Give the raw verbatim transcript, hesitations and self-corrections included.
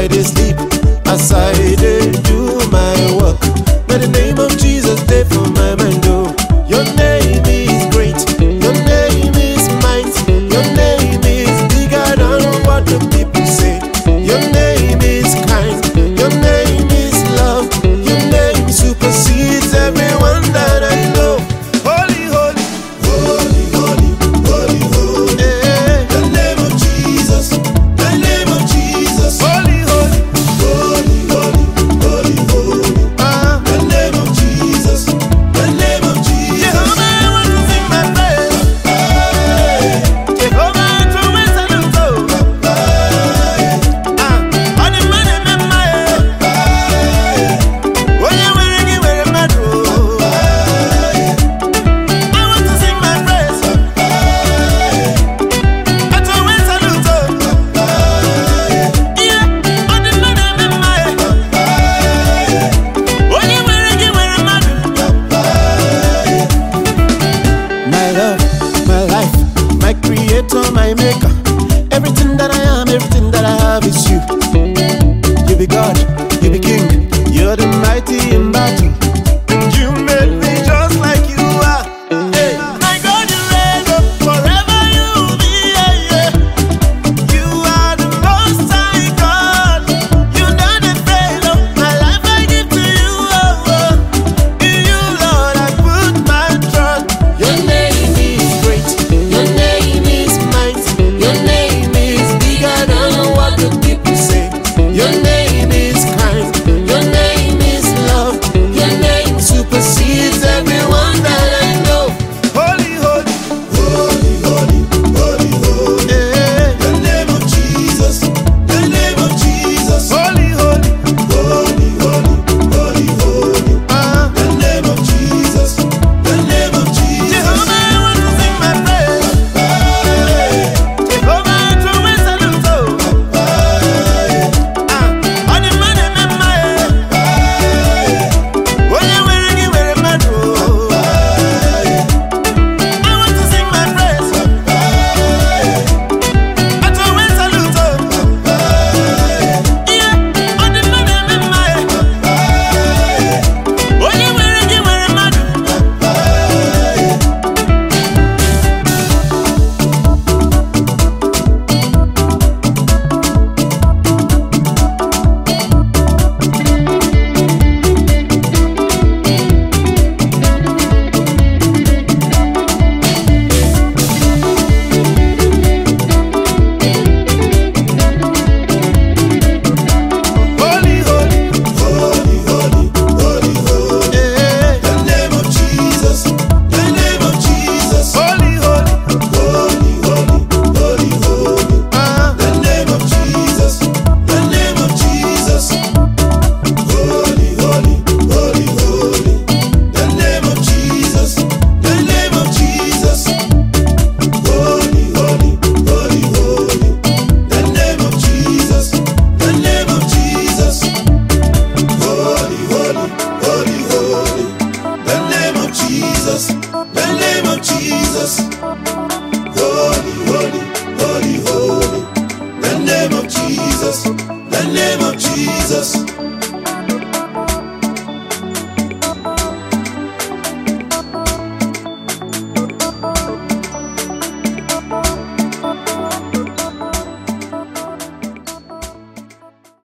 I dey sleep, as I dey do my work. May the name of Jesus dey for my mind, oh. Your name is great, your name is mighty, your name is bigger than what the people say. Your name is kind, your name is love, your name supersedes everyone that I know. Holy, holy, holy, holy, holy, holy. Yeah. The name of Jesus, the name of Jesus. Holy, holy, holy, holy, holy, holy. Ah. The name of Jesus, the name of Jesus. Jehovah, I want to sing my praise. Jehovah, I want to wait and go. Ah, on the man and the man. Oh, yeah, we're ready, we're ready. I want to sing my praise. I to wait and go. Yeah, on the man and the man. Oh, yeah, we're ready, we're ready. My love, my life, my creator, my maker. Everything that I am, everything that I have is you. You be God, you be King, you're the mighty in battle. You made me just like you are. Hey, my God, you reign up forever, you will be. Yeah, yeah. You are the most high God. You know the fail of my life, I give to you. Oh, oh. In you, Lord, I put my trust. Your name is great, your name is mighty, your name is bigger than what the people say. Your name is kind, your name is love, your name supersedes everyone that I know. Holy, holy, holy, holy, holy, holy. Yeah. The name of Jesus, the name of Jesus. Holy, holy, holy, holy, holy, holy. Ah. The name of Jesus, the name of Jesus. Jehovah, I want to sing my praise. Jehovah, I want to wait and go. Ah, on the man and the man. Oh, yeah, we're ready, we're ready. I want to sing my praise. I to wait and go. Yeah, on the man and the man. Oh, yeah, we're ready, we're ready. Holy, holy, holy, holy, holy, holy. Yeah. The name of Jesus, the name of Jesus. Holy, holy, holy, holy, holy, holy. Ah. The name of Jesus, the name of Jesus. Holy, holy, holy, holy. The name of Jesus, the name of Jesus. Holy, holy, holy, holy. The name of Jesus, the name of Jesus. Holy, holy, holy, holy. The name of Jesus, the name of Jesus. Holy, holy, holy, holy. The name of Jesus, the name of Jesus.